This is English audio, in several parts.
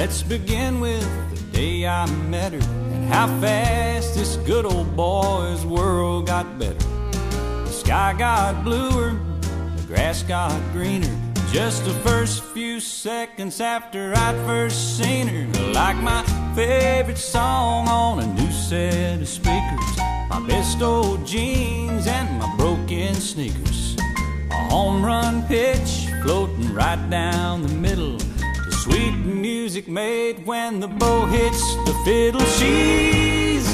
Let's begin with the day I met her and how fast this good old boy's world got better. The sky got bluer, the grass got greener, just the first few seconds after I'd first seen her. Like my favorite song on a new set of speakers, my best old jeans and my broken sneakers, a home run pitch floating right down the middle, the sweet music made when the bow hits the fiddle. She's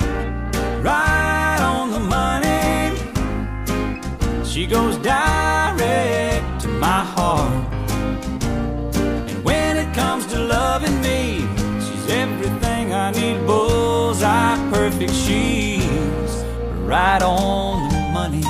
right on the money, she goes direct to my heart, and when it comes to loving me, she's everything I need, bullseye perfect. She's right on the money.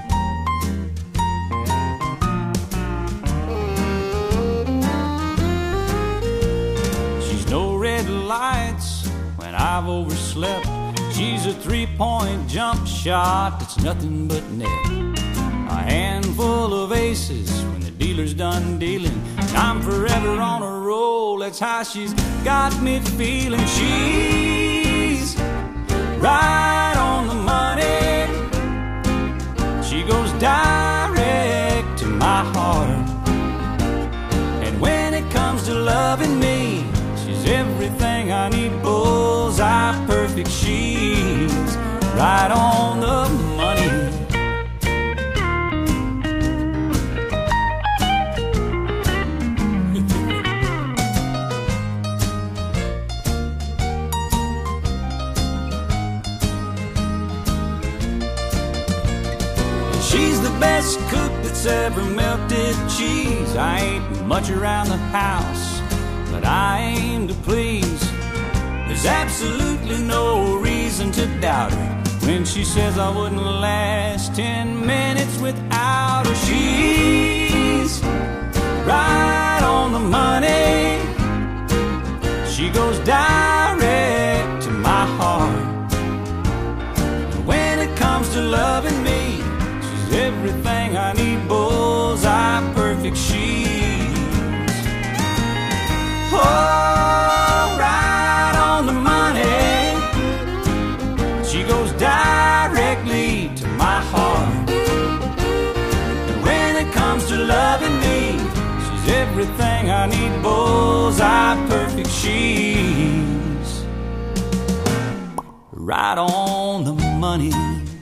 She's no red lights when I've overslept, she's a three-point jump shot that's nothing but net, a handful of aces when the dealer's done dealing, and I'm forever on a roll. That's how she's got me feeling. She's right on the money, she goes direct to my heart, and when it comes to loving me, she's everything I need, bullseye perfect. She's right on the money. She's the best cook that's ever melted cheese. I ain't much around the house, but I aim to please. There's absolutely no reason to doubt her when she says I wouldn't last 10 minutes without her. She's right on the money, she goes direct to my heart, and when it comes to loving me, everything I need, bullseye perfect. She's right on the money, she goes directly to my heart, and when it comes to loving me, she's everything I need, bullseye perfect. She's right on the money.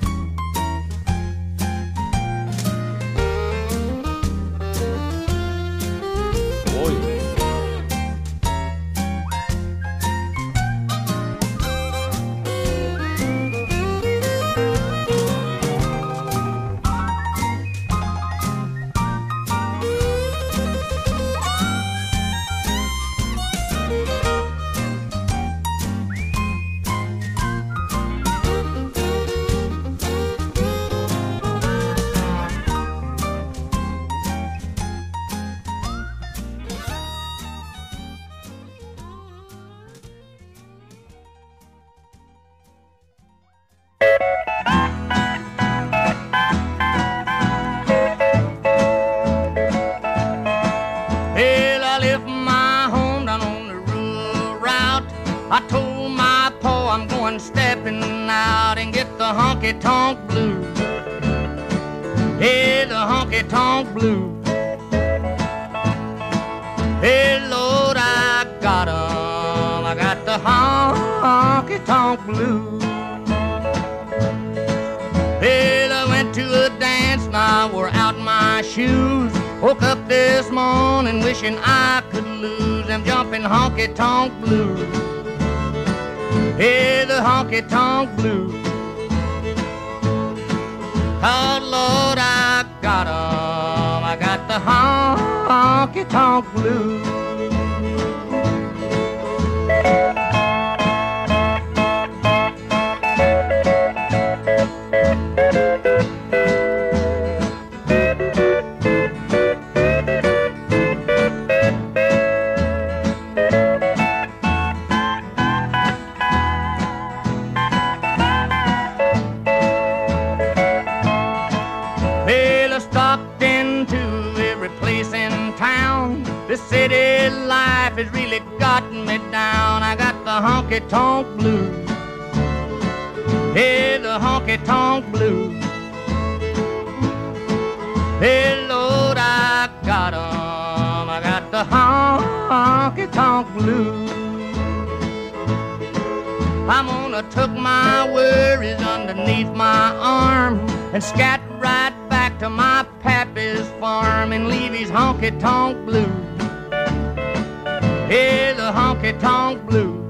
I told my pa I'm going stepping out and get the honky-tonk blues. Hey, the honky-tonk blues. Hey, Lord, I got 'em. I got the honky-tonk blues. Well, I went to a dance and I wore out my shoes. Woke up this morning wishing I could lose them jumping honky-tonk blues. Hey, the honky-tonk blues. Oh, Lord, I got 'em. I got the honky-tonk blues. got me down. I got the honky-tonk blues. Hey, the honky-tonk blues. Hey, Lord, I got 'em. I got the honky-tonk blues. I'm gonna tuck my worries underneath my arm and scat right back to my pappy's farm and leave his honky-tonk blues. Hey, the honky-tonk blues.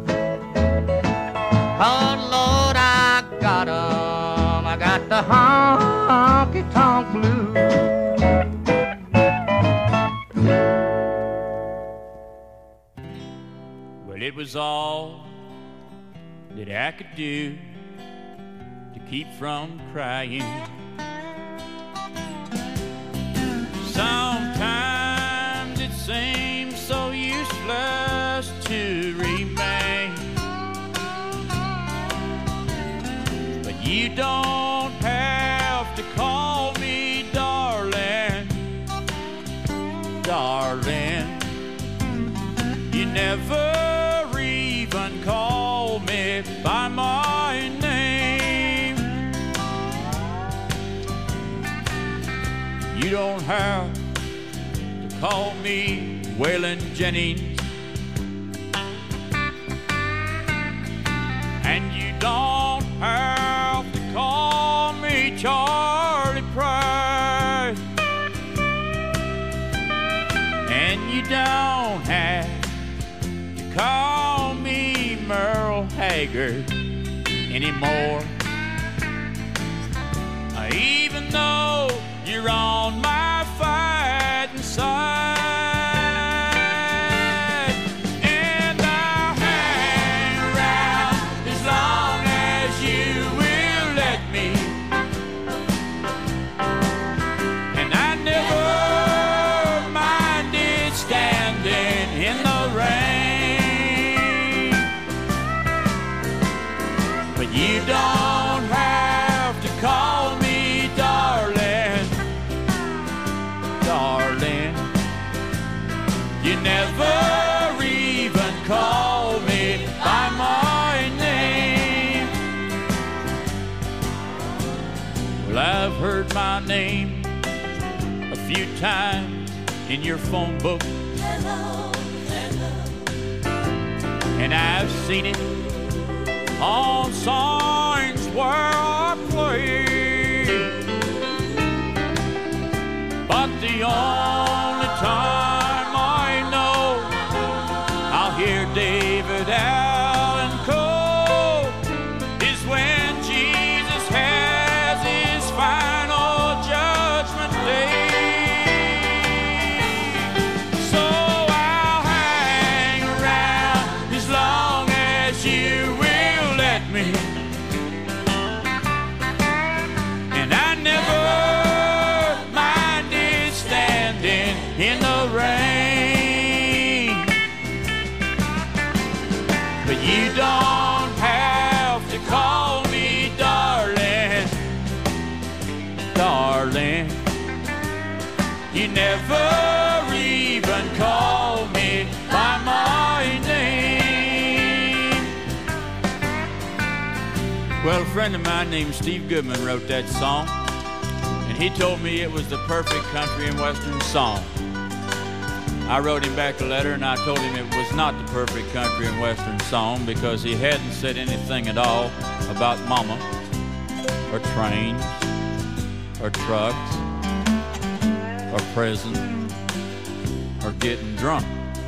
Oh, Lord, I got 'em. I got the honky-tonk blues. Well, it was all that I could do to keep from crying. Sometimes it seems so useless to remain, but you don't have to call me darling, darling. You never even call me by my name. You don't have to call me Waylon Jennings, and you don't have to call me Charlie Price, and you don't have to call me Merle Haggard anymore. Even though you're on my fighting side, and I'll hang around as long as you will let me, and I never minded standing in the rain, but you don't have to call me darling, darling. You never even call me by my name. Well, I've heard my name a few times in your phone book, Hello, hello. and I've seen it on signs where I play. But the only time I know I'll hear David Allen Coe is when Jesus has his final judgment day. So I'll hang around as long as you will let me, and I never minded standing in the rain, but you don't have to call me darling, darling. You never even call me by my name. Well, a friend of mine named Steve Goodman wrote that song, and he told me it was the perfect country and western song. I wrote him back a letter and I told him it was not the perfect country and western song because he hadn't said anything at all about mama or trains or trucks or prison or getting drunk.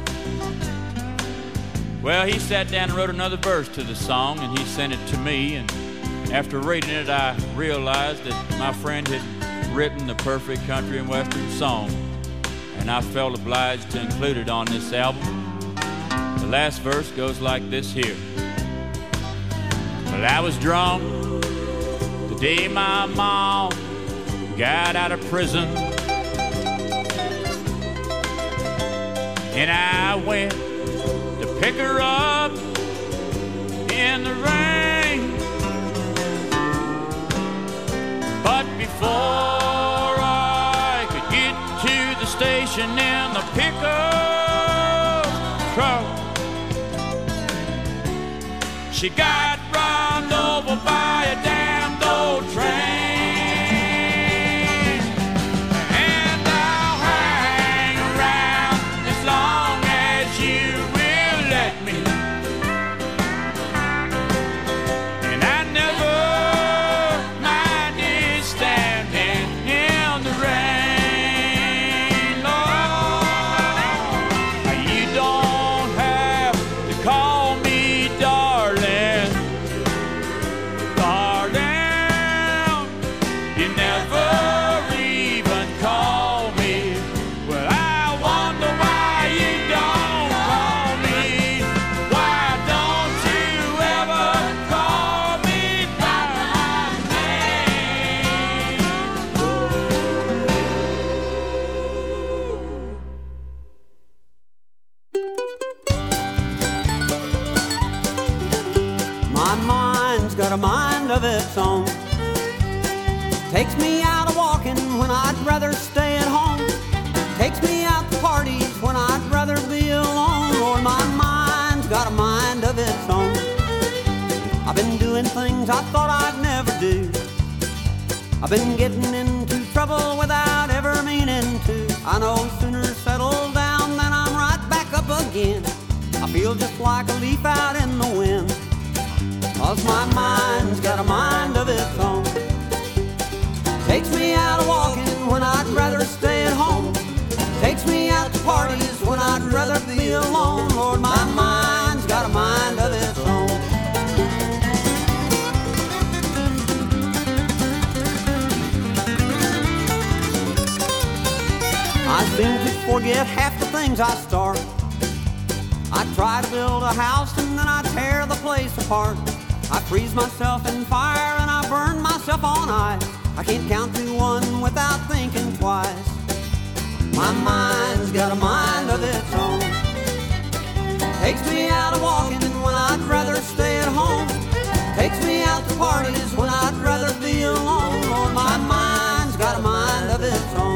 Well, he sat down and wrote another verse to the song, and he sent it to me, and after reading it, I realized that my friend had written the perfect country and western song, and I felt obliged to include it on this album. The last verse goes like this here. Well, I was drunk the day my mom got out of prison, and I went to pick her up in the rain. But before I could get to the station in the pickup truck, she got run over by a damned old train. And I'll hang around as long as you will let me. And I never minded standing in the rain, Lord. You don't have to call me darling, darling. You never even call me. Well, I wonder why you don't call me. Why don't you ever call me by my name? My mind's got a mind of its own. Takes me out a walking when I'd rather stay at home. Takes me out to parties when I'd rather be alone. Lord, my mind's got a mind of its own. I've been doing things I thought I'd never do. I've been getting into trouble without ever meaning to. I know sooner settle down than I'm right back up again. I feel just like a leaf out in the wind. 'Cause my mind's got a mind of its own. Takes me out a walking when I'd rather stay at home. Takes me out to parties when I'd rather be alone. Lord, my mind's got a mind of its own. I seem to forget half the things I start. I try to build a house and then I tear the place apart. I freeze myself in fire and I burn myself on ice. I can't count to one without thinking twice. My mind's got a mind of its own. Takes me out a walking when I'd rather stay at home. Takes me out to parties when I'd rather be alone. Lord, my mind's got a mind of its own.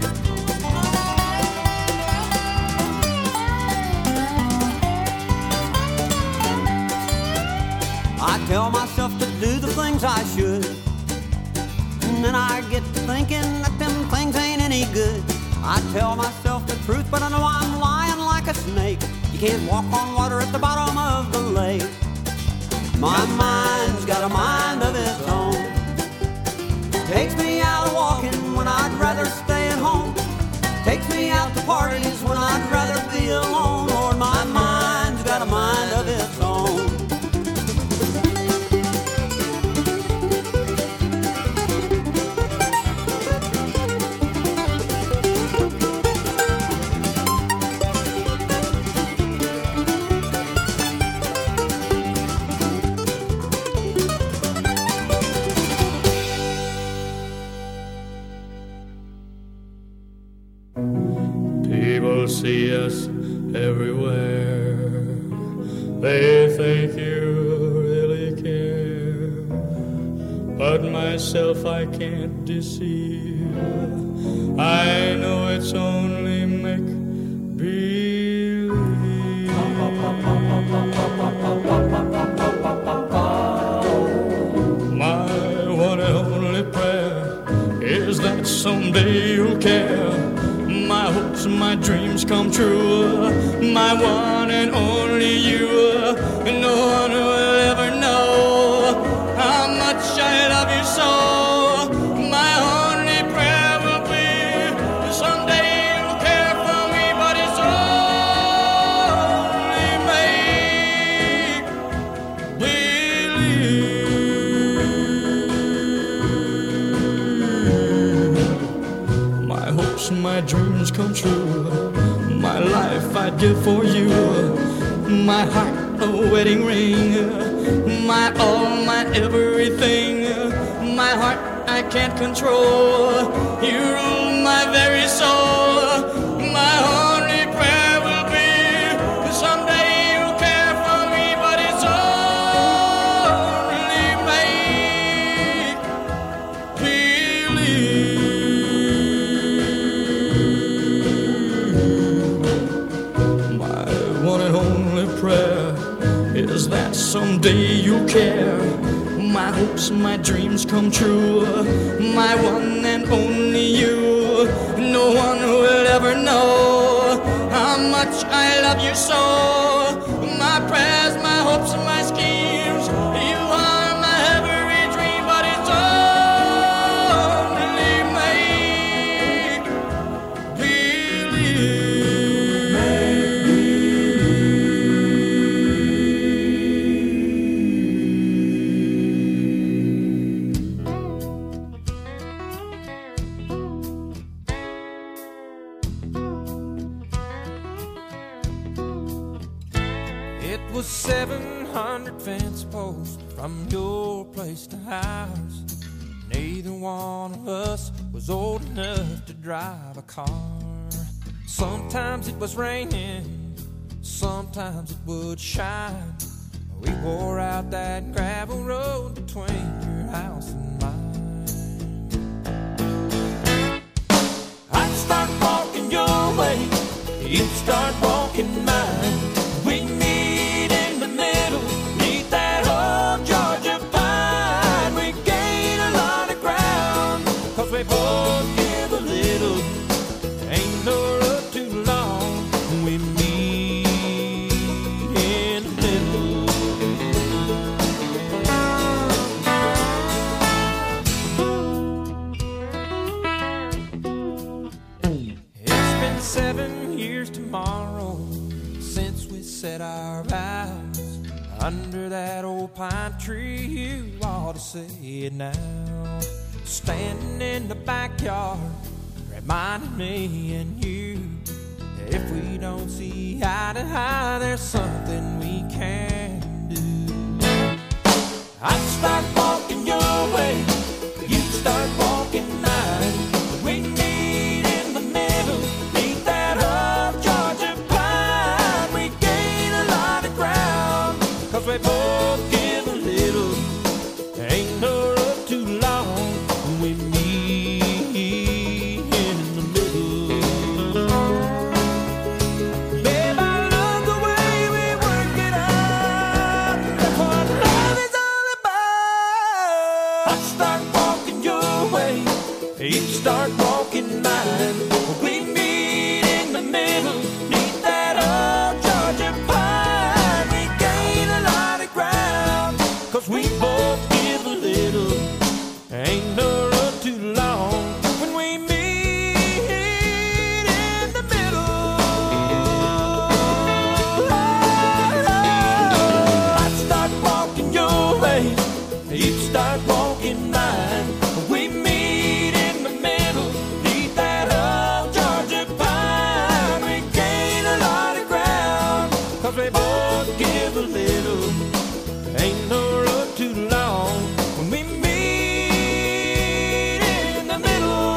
I tell myself to do the things I should, and then I get to thinking that them things ain't any good. I tell myself the truth, but I know I'm lying like a snake. You can't walk on water at the bottom of the lake. My mind's got a mind of its own. Takes me out walking when I'd rather stay at home. Takes me out to parties when I'd rather be alone. Lord, my mind's got a mind of its own. People see us everywhere. They think you really care. But myself I can't deceive. I know it's only make believe. My one and only prayer is that someday you'll care. My hopes and my dreams come true. My one and only you. No one will ever know how much I love you so. My only prayer will be someday you'll care for me, but it's only make believe. My hopes and my dreams come true. My life I'd give for you. My heart a wedding ring. My all, my everything. My heart I can't control. You rule my very soul. My only prayer will be someday you'll care for me, but it's only make believe. My one and only prayer is that someday you'll care. My hopes, my dreams come true. My one and only you. No one will ever know how much I love you so. My prayers, my hopes, and my schemes, you are my every dream, but it's only make believe. It was 700 fence posts from your place to ours. Neither one of us was old enough to drive a car. Sometimes it was raining, sometimes it would shine. We wore out that gravel road between your house and mine. I'd start walking your way, you'd start walking mine. We meet in the middle, neath that old Georgia pine. We gain a lot of ground, 'cause we both give a little. Ain't no road too long, we meet in the middle. It's been 7 years tomorrow since we said our vows under that old pine tree. You ought to say it now. Standing in the backyard, reminding me and you, if we don't see eye to eye, there's something we can do. I'd start walking your way, you'd start walking mine. We meet in the middle, neath that old Georgia pine. We gain a lot of ground, 'cause we both give a little. Ain't no road too long, we meet in the middle. Babe, I love the way we work it out. That's what love is all about. I start walking your way, you start walking mine. We meet in the middle, neath that old Georgia pine. We gain a lot of ground, 'cause we both give a little. Ain't no road too long when we meet in the middle. I start walking your way, you start walking mine. We meet in the middle, neath that old Georgia pine. We gain a lot of ground, 'cause we both give a little. Ain't no road too long when we meet in the middle.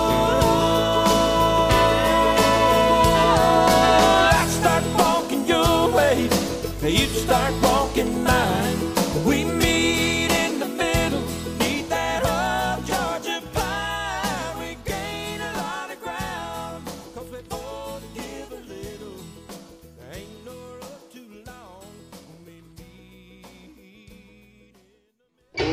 I start walking your way, you start walking mine. We meet in the middle, neath that old Georgia pine. We gain a lot of ground, 'cause we both give a little. Ain't no road too long when we meet in the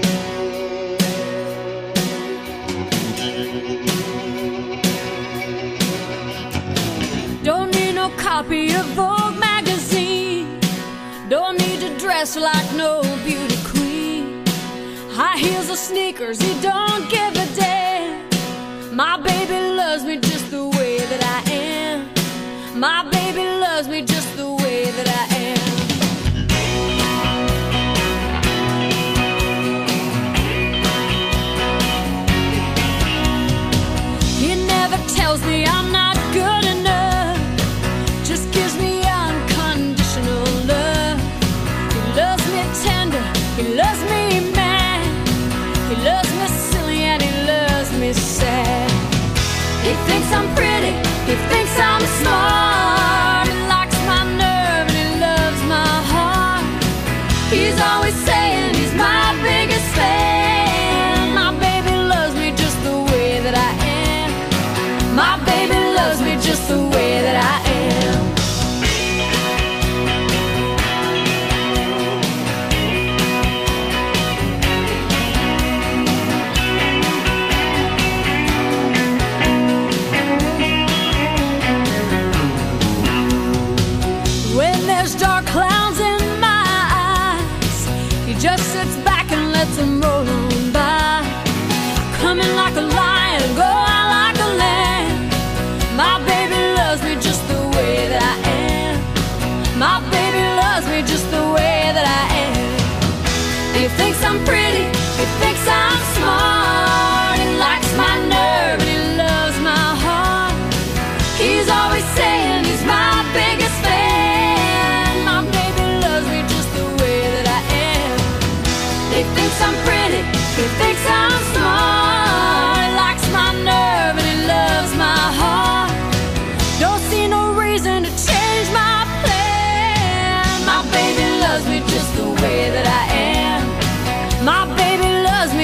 Don't need no copy of Vogue magazine. Don't need to dress like no beauty queen. High heels or sneakers, he don't give a damn. My baby loves me just the way that I am. My baby loves me just the way that I am. He never tells me I'm not good enough, just gives me unconditional love. He loves me tender, he loves me mad, he loves me silly and he loves me sad. He thinks I'm pretty, he thinks I'm smart, he likes my nerve and he loves my heart. He's always saying he's my biggest fan. My baby loves me just the way that I am. My baby loves me just the way that I am.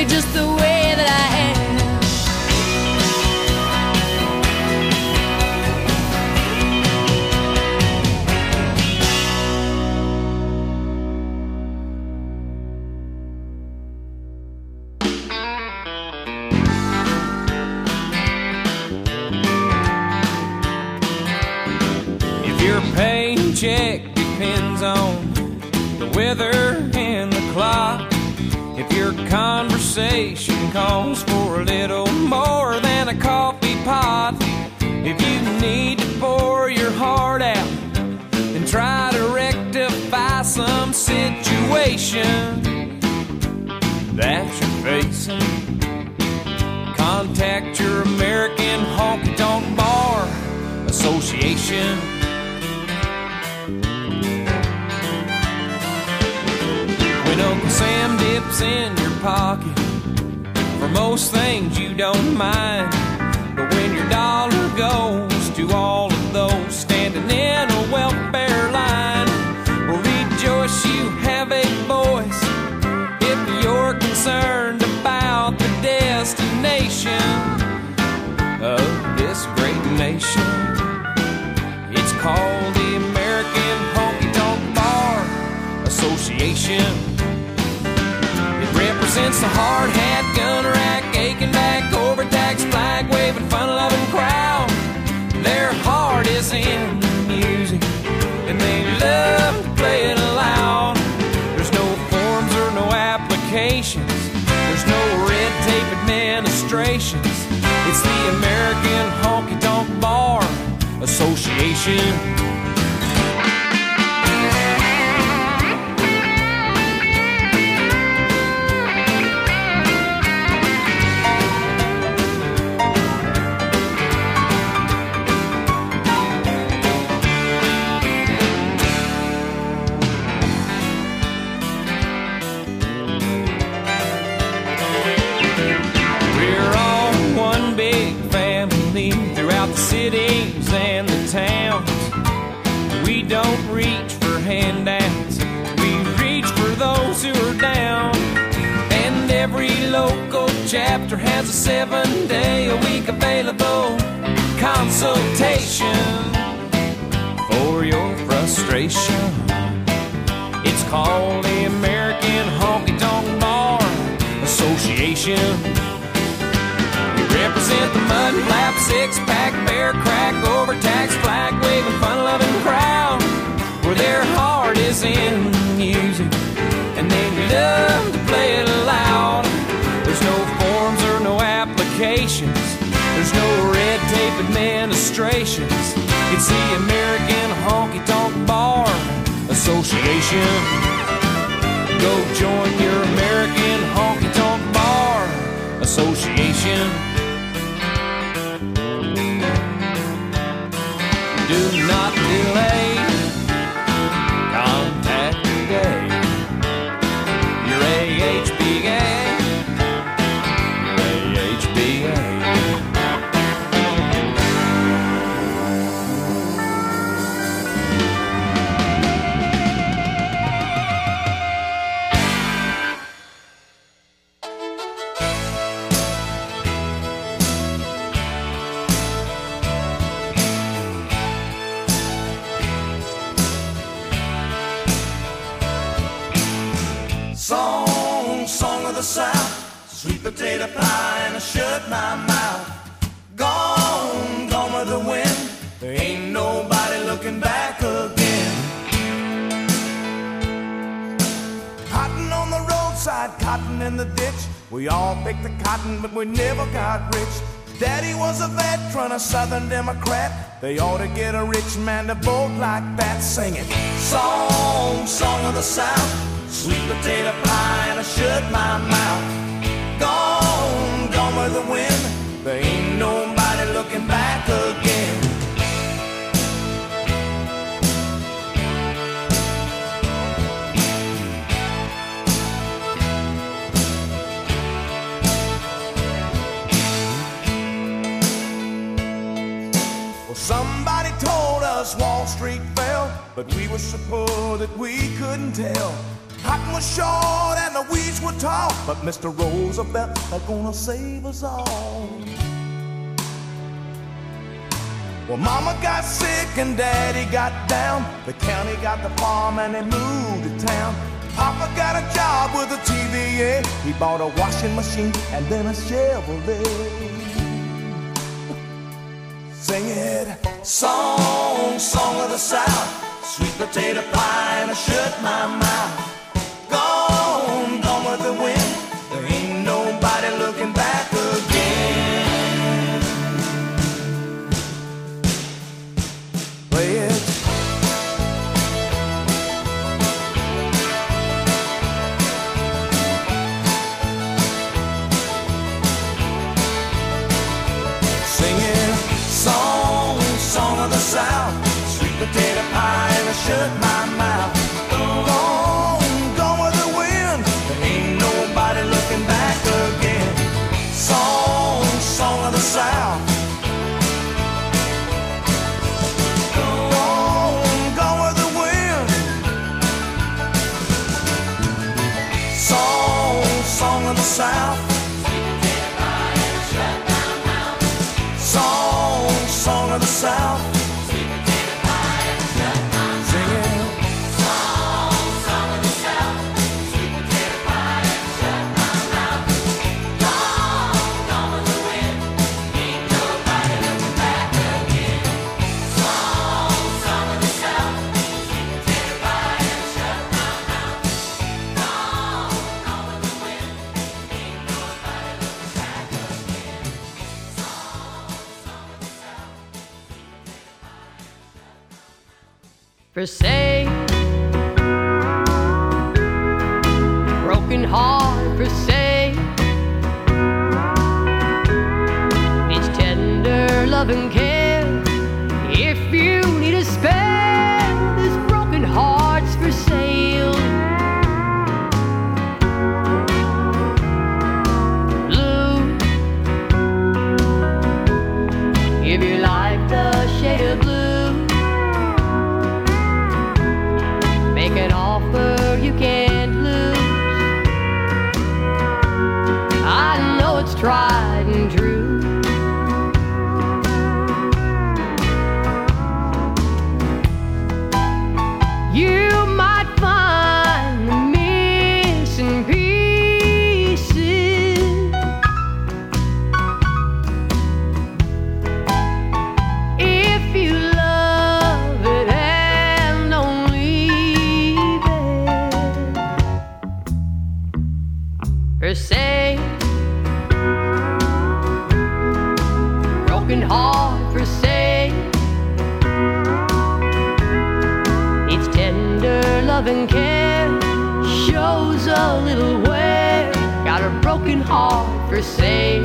me just the way that I am. Paycheck depends on the weather and the clock. If your conversation calls for a little more than a coffee pot, if you need to pour your heart out and try to rectify some situation that you're facing, contact your American Honky Tonk Bar Association. When Uncle Sam dips in your pocket, for most things you don't mind, but when your dollar goes to all of those standing in a welfare line, well, rejoice you have a voice if you're concerned about the destination of this great nation. It's called the American Honky Tonk Bar Association. Represents the hard hat, gun rack, aching back, overtaxed, flag waving, fun loving crowd. Their heart is in the music, and they love to play it loud. There's no forms or no applications. There's no red tape administrations. It's the American Honky Tonk Bar Association. Cities and the towns, we don't reach for handouts, we reach for those who are down. And every local chapter has a 7-day-a-week available consultation for your frustration. It's called the American Honky Tonk Bar Association. Represent the mud flap, six-pack, bear crack, overtaxed, flag waving, fun-loving crowd, where their heart is in music, and they love to play it loud. There's no forms or no applications. There's no red tape administrations. It's the American Honky Tonk Bar Association. Go join your American Honky Tonk Bar Association. Do not delay. Contact today. Your AHBA. AHBA. Song of the South, sweet potato pie and I shut my mouth. Gone, gone with the wind, there ain't nobody looking back again. Cotton on the roadside, cotton in the ditch, we all picked the cotton but we never got rich. Daddy was a veteran, a Southern Democrat, they ought to get a rich man to vote like that. Sing it. Song of the South, sweet potato pie and I shut my mouth. Gone, gone with the wind, there ain't nobody looking back again. Well, somebody told us Wall Street fell, but we were so poor that we couldn't tell. Cotton was short and the weeds were tall, but Mr. Roosevelt is gonna save us all. Well, Mama got sick and Daddy got down. The county got the farm and they moved to town. Papa got a job with a TVA. He bought a washing machine and then a Chevrolet. Sing it, song, song of the South, sweet potato pie and I shut my mouth. Gone, gone with the wind, there ain't nobody looking back again. Play it. Singing, song, song of the South, sweet potato pie and I shut my mouth. Gone, gone with the wind, there ain't nobody looking back again. Song, song of the South. Gone, gone with the wind. Song, song of the South. Song, song of the South. Singing. Song, song of the South. Sweet potato pie and shut my mouth. Gone, gone with the wind. Ain't nobody looking back again. Song, song of the South. Sweet potato pie and shut my mouth. Gone, gone with the wind. Ain't nobody looking back again. For say, broken heart for say, needs tender love and care. If you need a spell, this broken heart's for sale. Blue, if you like the shade of blue, make an offer you can't lose. I know it's tried and true. You might find the missing pieces. If you love it and don't leave it, per se, broken heart for say, needs tender love and care, shows a little wear, got a broken heart for say.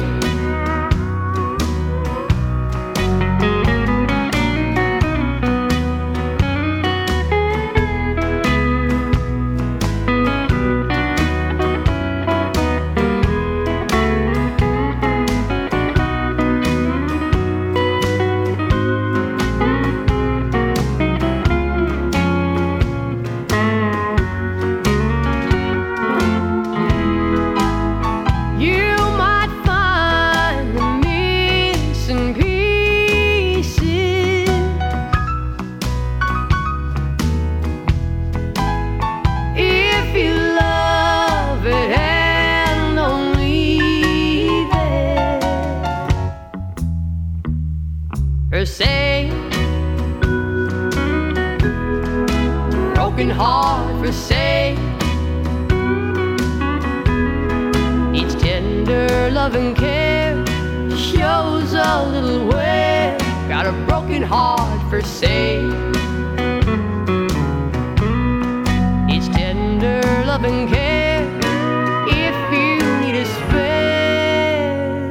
You might find the missing pieces. If you love it and don't leave it, per se, broken heart for say, needs tender love and care, shows a little wear, got a broken heart for say, needs tender love and care. If you need a spare,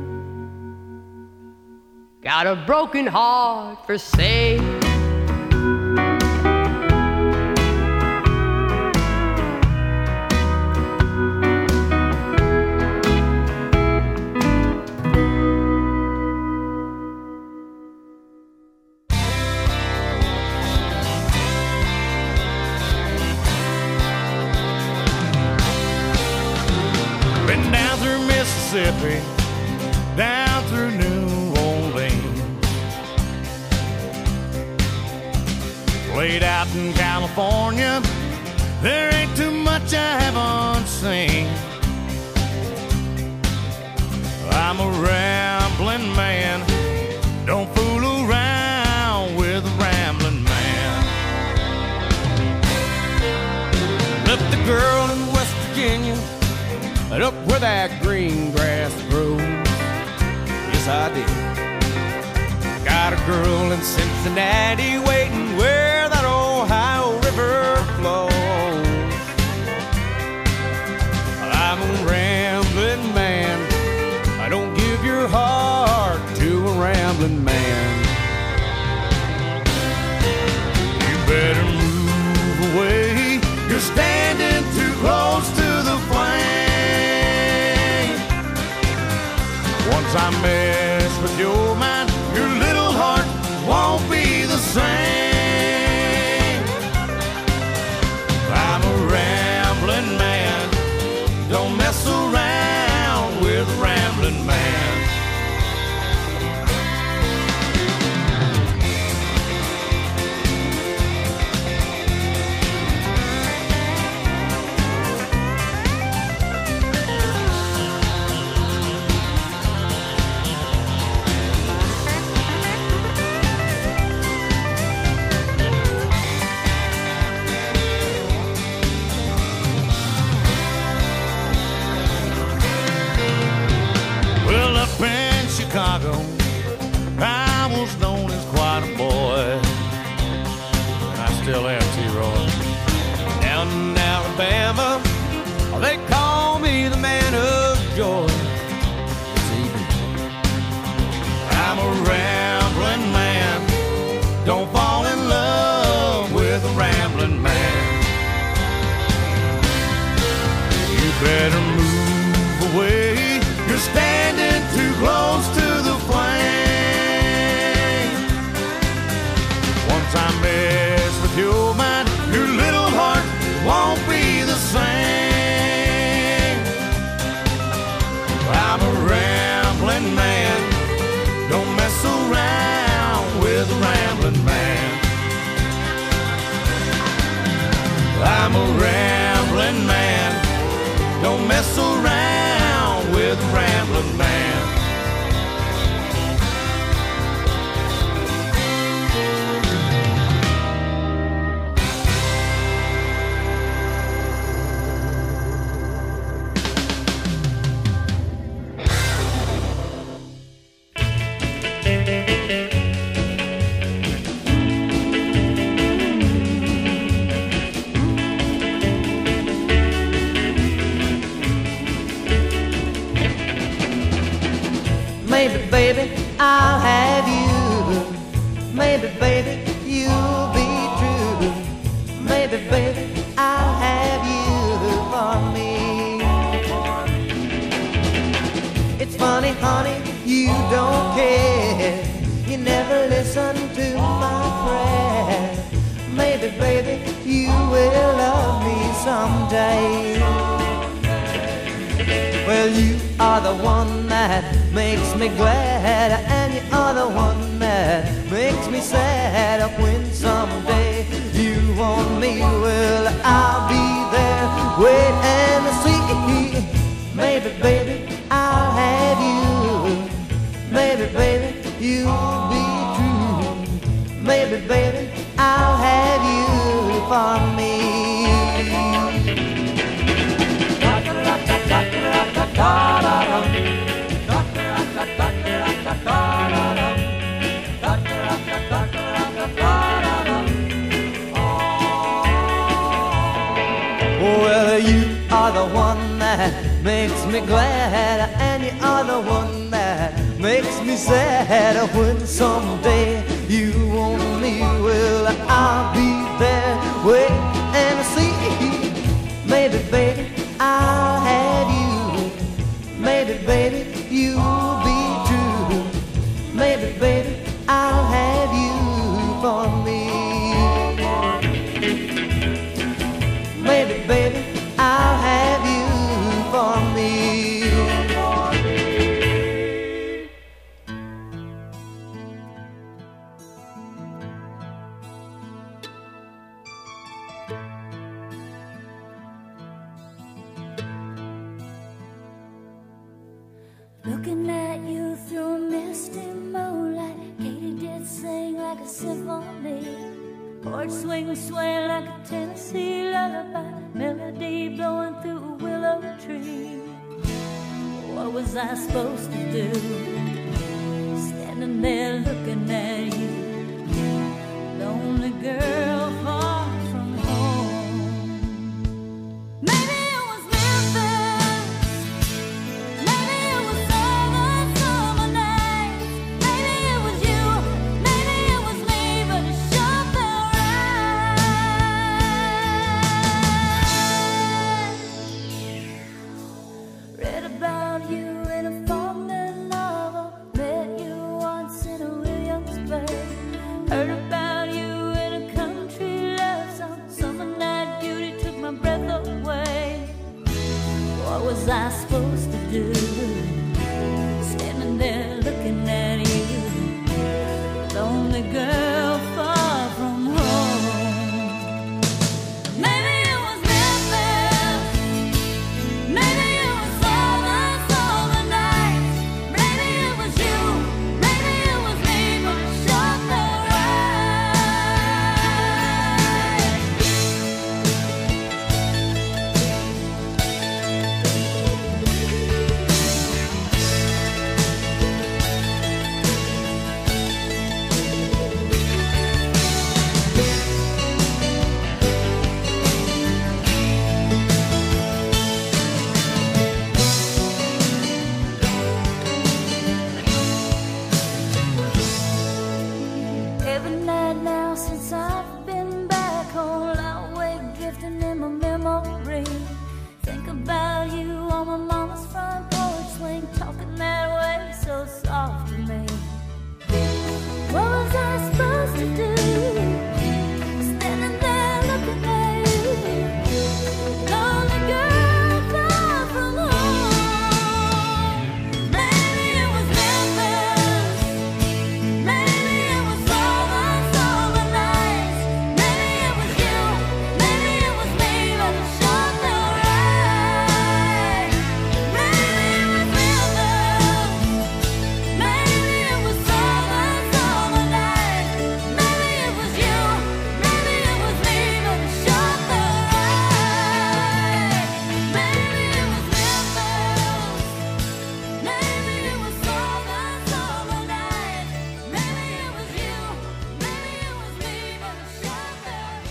got a broken heart for say. Mississippi, down through New Orleans. Played out in California, there ain't too much I haven't seen. I'm a rambling man, don't fool around with a rambling man. Left the girl in West Virginia, and up where that green grass grows. Yes, I did. Got a girl in Cincinnati waiting where that Ohio River flows. I'm a rambling man, I don't give your heart to a rambling man. You better move away, you're standing too close to the flame. Once I mess with your mind, your little heart won't be the same. I'm a rambling man, don't mess around with a rambling man. Chicago, I was known as quite a boy, and I still am, T-Roy. Down in Alabama, they call me the man of joy. I'm a rambling man, don't fall in love with a rambling man. You better move away, you're standing too close to the flame. Once I mess with your mind, your little heart won't be the same. I'm a rambling man, don't mess around with a rambling man. I'm a rambling man, don't mess around with a rambling man. Maybe, baby, I'll have you. Maybe, baby, you'll be true. Maybe, baby, I'll have you for me. It's funny, honey, you don't care. You never listen to my prayer. Maybe, baby, you will love me someday. Well, you are the one that makes me glad, and you are the one that makes me sad. When someday you want me, well, I'll be there, wait and see. Maybe, baby, I'll have you. Maybe, baby, you'll be true. Maybe, baby, I'll have you for me. Well, you are the one that makes me glad, and you are the one that makes me sad. When someday you want me, well, I'll be there, wait and see. Maybe, baby, I'll have you. Maybe, baby, you'll be true. Maybe, baby, I'll have you for me. Maybe, baby, I'll have you for me. Looking at you through a misty moonlight, Katie did sing like a symphony. Porch swing swaying like a Tennessee lullaby, melody blowing through a willow tree. What was I supposed to do? Standing there looking at you, lonely girl far from home. Maybe it was Memphis, maybe it was southern summer nights, maybe it was you, maybe it was me, but it sure felt right. Read about you in a Faulkner novel, met you once in a Williamsburg, heard about you in a country love song. Summer night beauty took my breath away. What was I supposed to do? Standing there looking at you, lonely girl far from home. Maybe it was Memphis, maybe it was southern summer nights, maybe it was you, maybe it was me, but it sure felt every night now since I've been back home, I'll wake drifting in my memory. Think about you on my mama's front porch swing, talking that way so soft to me. What was I supposed to do? Standing there looking at you, lonely girl far from home. Maybe it was Memphis, maybe it was southern summer nights, maybe it was you, maybe it was me, but it sure felt right. Maybe it was Memphis, maybe it was southern summer nights, maybe it was you, maybe it was me, but it sure felt right. Maybe it was Memphis, maybe it was southern summer nights, maybe it was you, maybe it was me, but it sure felt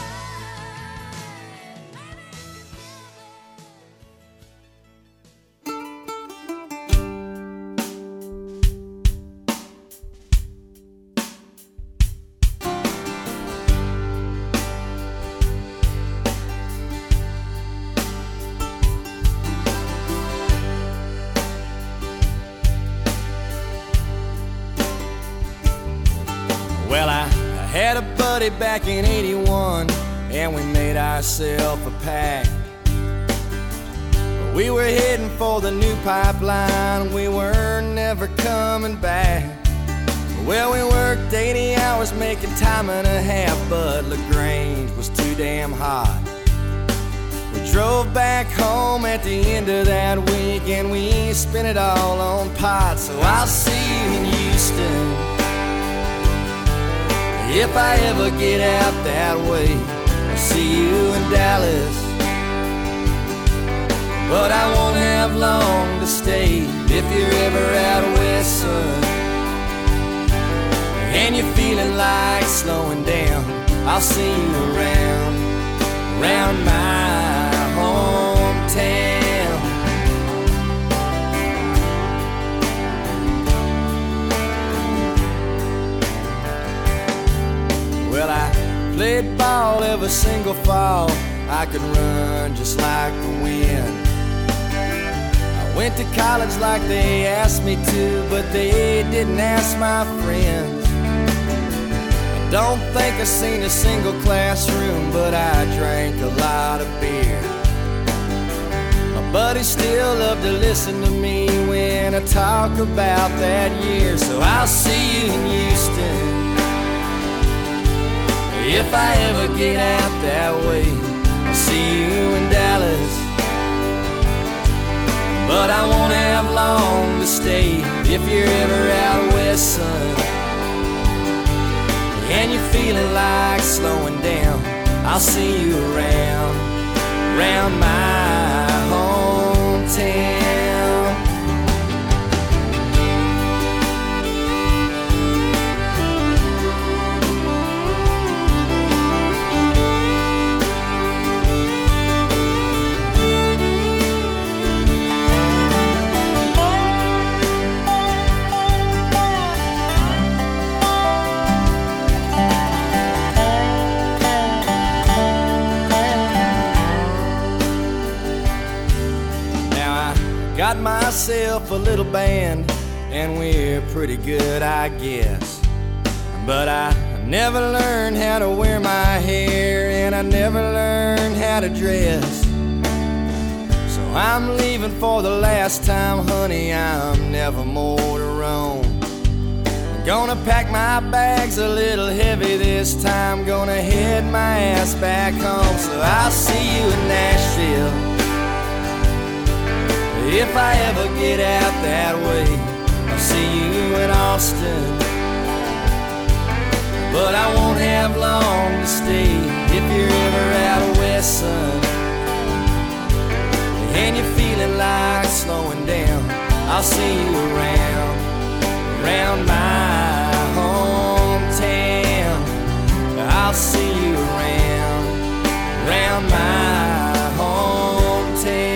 Well, I had a buddy back in '81, and we made ourselves a pact. We were heading for the new pipeline, we were never coming back. Well, we worked 80 hours making time and a half, but LaGrange was too damn hot. We drove back home at the end of that week, and we spent it all on pot. So I'll see you in Houston if I ever get out that way. I'll see you in Dallas, but I won't have long to stay. If you're ever out west, son, and you're feeling like slowing down, I'll see you around my hometown. Well, I played ball every single fall. I could run just like the wind. I went to college like they asked me to, but they didn't ask my friends. I don't think I seen a single classroom, but I drank a lot of beer. My buddies still love to listen to me when I talk about that year. So I'll see you in Houston if I ever get out that way. I'll see you in Dallas, but I won't have long to stay if you're ever out west, son. And you're feeling like slowing down, I'll see you around my hometown. Got myself a little band, and we're pretty good, I guess. But I never learned how to wear my hair, and I never learned how to dress. So I'm leaving for the last time, honey, I'm never more to roam. I'm gonna pack my bags a little heavy this time, gonna head my ass back home. So I'll see you in Nashville if I ever get out that way. I'll see you in Austin, but I won't have long to stay if you're ever out west, son. And you're feeling like slowing down, I'll see you around my hometown. I'll see you around my hometown.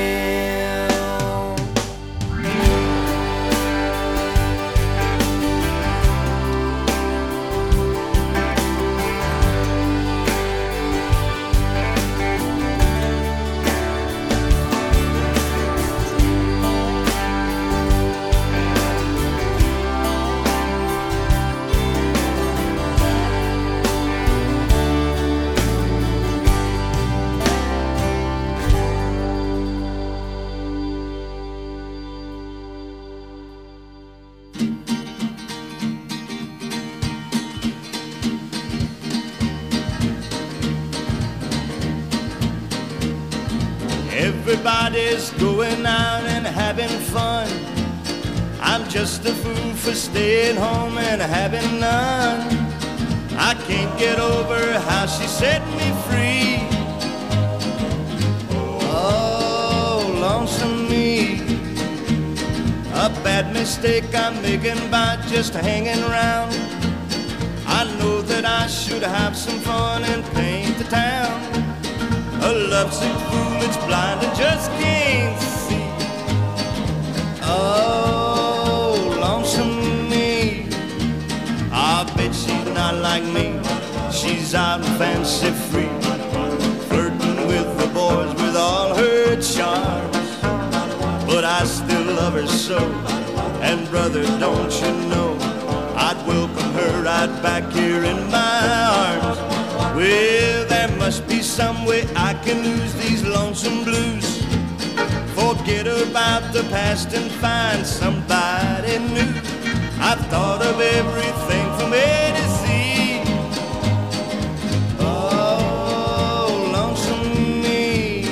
Everybody's going out and having fun. I'm just a fool for staying home and having none. I can't get over how she set me free. Oh, lonesome me. A bad mistake I'm making by just hanging around. I know that I should have some fun and paint the town. A lovesick fool that's blind and just can't see. Oh, lonesome me. I bet she's not like me. She's out and fancy free, flirting with the boys with all her charms. But I still love her so, and brother, don't you know, I'd welcome her right back here in my arms. Well, there must be some way I can lose these lonesome blues, forget about the past and find somebody new. I've thought of everything from A to Z. Oh, lonesome me.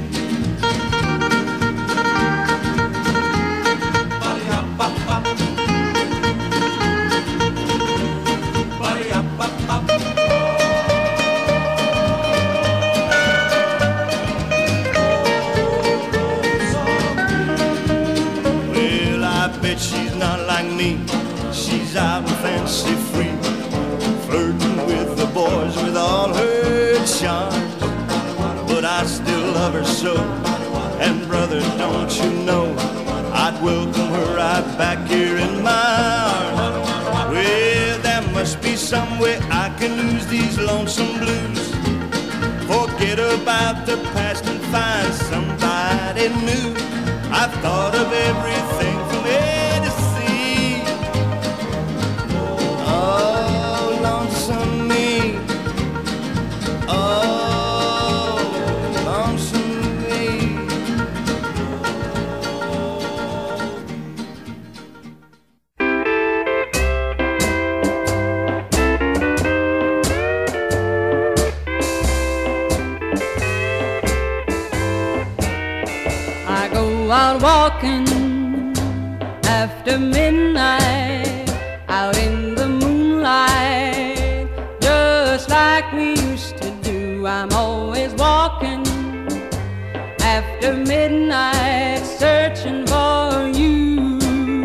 She's not like me. She's out and fancy free, flirting with the boys with all her charms. But I still love her so, and brother, don't you know, I'd welcome her right back here in my arms. Well, there must be some way I can lose these lonesome blues, forget about the past and find somebody new. I've thought of everything from A to Z. Oh, lonesome me. Oh, lonesome me. I go out walking after midnight, out in the moonlight, just like we used to do. I'm always walking after midnight, searching for you.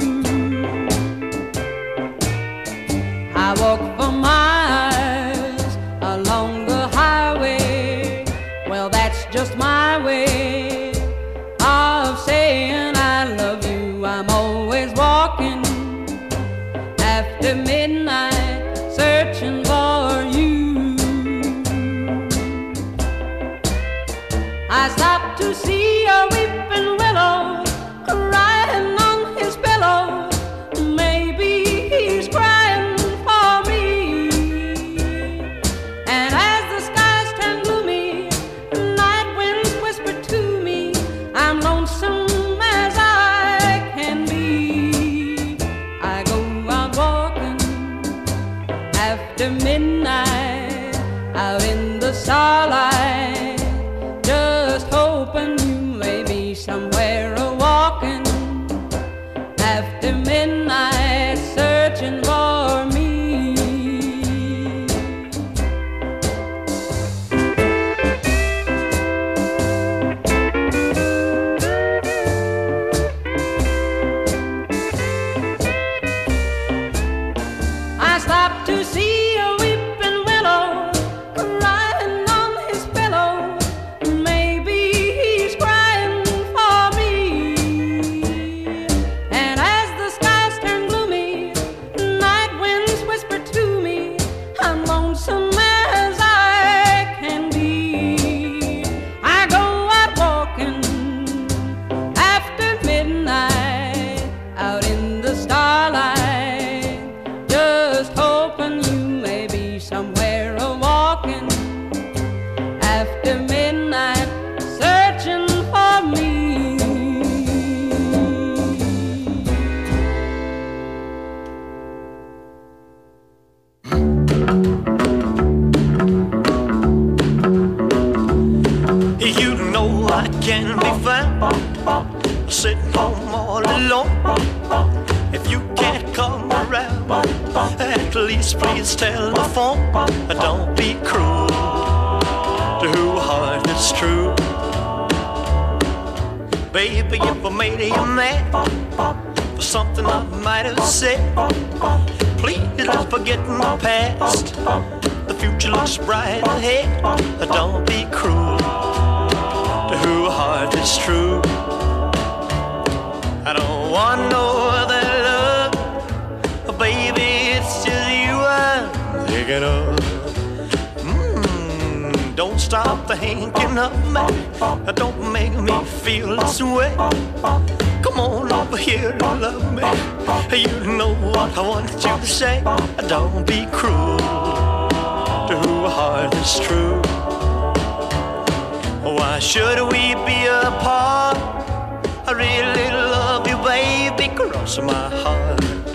I walk for miles along the highway. Well, that's just my way of saying I love you. I'm always walking after midnight, searching for you. I stopped to see a weeping willow crying on his pillow. Maybe he's crying for me. And as the skies turn gloomy, night winds whisper to me, I'm lonesome as I can be. I go out walking after midnight, out in the starlight, just hoping you may be somewhere a-walking after midnight, searching for me. I stopped to see a weeping willow crying on his pillow. Maybe he's crying for me. And as the skies turn gloomy, night winds whisper to me, I'm lonesome as I can be. I go out walking after midnight, out in the starlight, just hoping you may be somewhere a-walking after midnight, searching for me. You know I can be found sitting home all alone. If you can't come around, at least please telephone. Don't be cruel to who heart is true. Baby, if I made you mad for something I might have said, please don't forget my past. The future looks bright ahead. Don't be cruel to who heart is true. I don't want no other love, baby, it's just you I'm thinking of. Don't stop thinking of me, don't make me feel this way. Come on over here and love me, you know what I want you to say. Don't be cruel to who heart is true. Why should we be apart? I really love you, baby, cross my heart.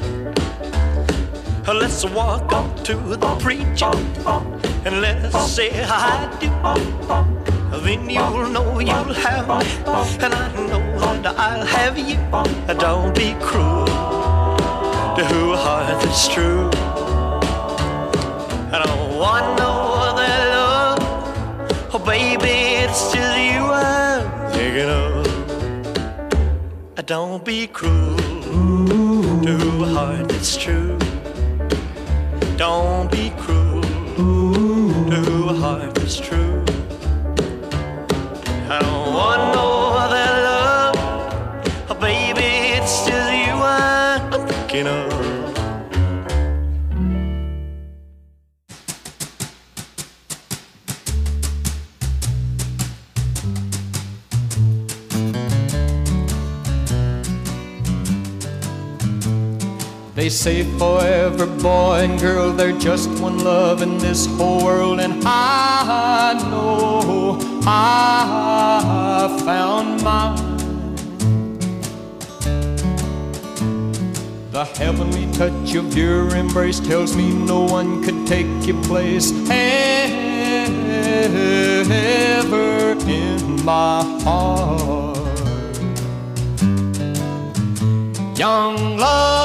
Let's walk up to the preacher and let's say I do. Then you'll know you'll have me, and I know that I'll have you. Don't be cruel to who heart is true. I don't want no other love, oh baby, it's just you I'm thinking of. Don't be cruel to who heart is true. Don't be cruel to who heart is true. I don't want no other love, oh baby, it's just you I'm thinking of. They say forever, boy and girl, they're just one love in this whole world. And I know I found mine. The heavenly touch of your embrace tells me no one could take your place ever in my heart. young love.